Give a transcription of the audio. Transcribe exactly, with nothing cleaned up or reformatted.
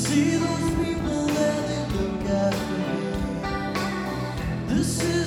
See those people there, they look after me. This is